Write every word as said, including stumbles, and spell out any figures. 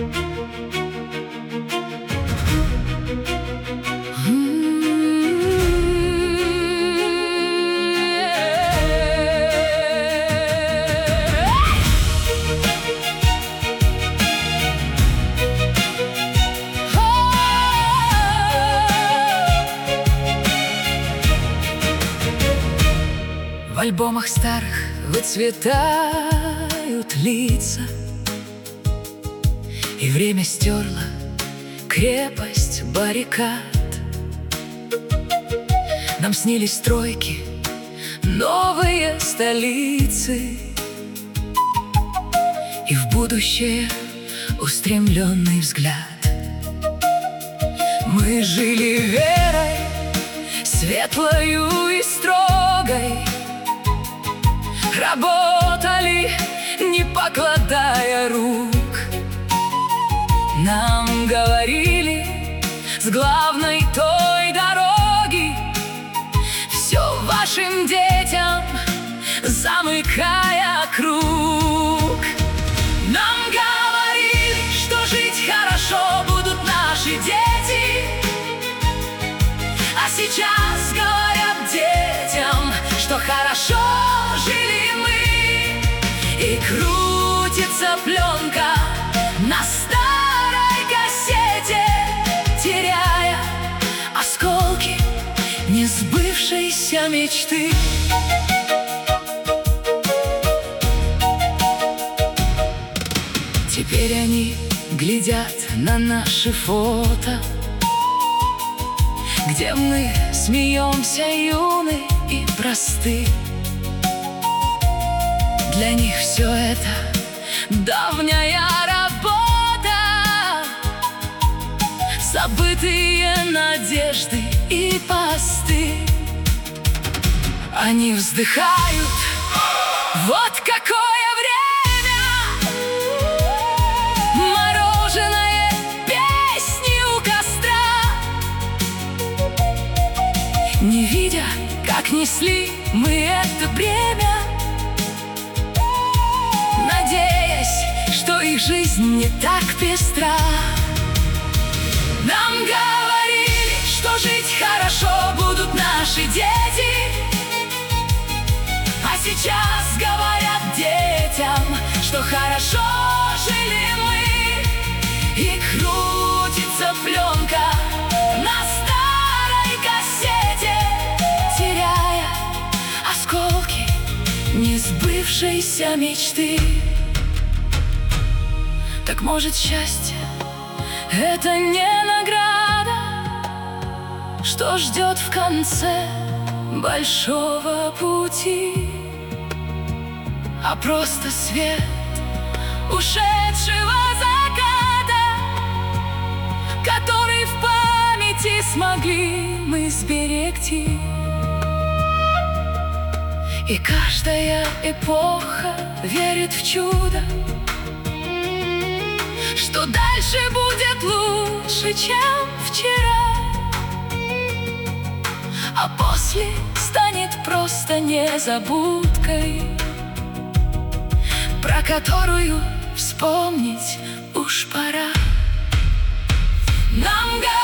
В альбомах старых выцветают лица, и время стерло крепость баррикад. Нам снились стройки, новые столицы, и в будущее устремленный взгляд. Мы жили верой, светлою и строгой, работали, не покладая рук. Нам говорили с главной той дороги: все вашим детям, замыкая круг. Нам говорили, что жить хорошо будут наши дети, а сейчас говорят детям, что хорошо жили мы. И крутится пленка на старой кассете, теряя осколки несбывшейся мечты. Теперь они глядят на наши фото, где мы смеемся юны и просты. Для них все это давняя работа, забытые надежды и посты. Они вздыхают: вот какое время! Мороженое, песни у костра. Не видя, как несли мы это бремя, надеясь, что их жизнь не так пестра. Нам говорили, что жить хорошо будут наши дети, а сейчас говорят детям, что хорошо жили мы. И крутится пленка на старой кассете, теряя осколки несбывшейся мечты. Так может, счастье — это не награда, что ждет в конце большого пути, а просто свет ушедшего заката, который в памяти смогли мы сберегти. И каждая эпоха верит в чудо, что дальше будет лучше, чем вчера, а после станет просто незабудкой, про которую вспомнить уж пора. Нам